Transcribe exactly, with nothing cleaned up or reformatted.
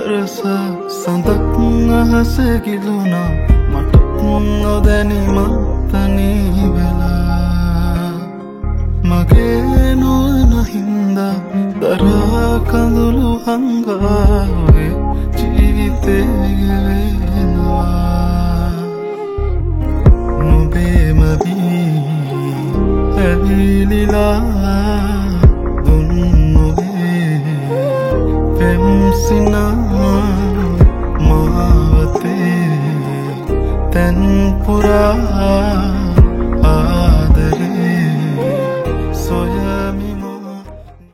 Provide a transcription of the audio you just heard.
රස සඳක් අහස ගිලුණා මට නොදැනීමත් තනි වෙලා මගේ නොවන හින්දා දරා කඳුළු හංගාවේ ජීවිතේ ගෙවෙනවා නුඹේම වී ඇවිලිලා Mahavate Tenpura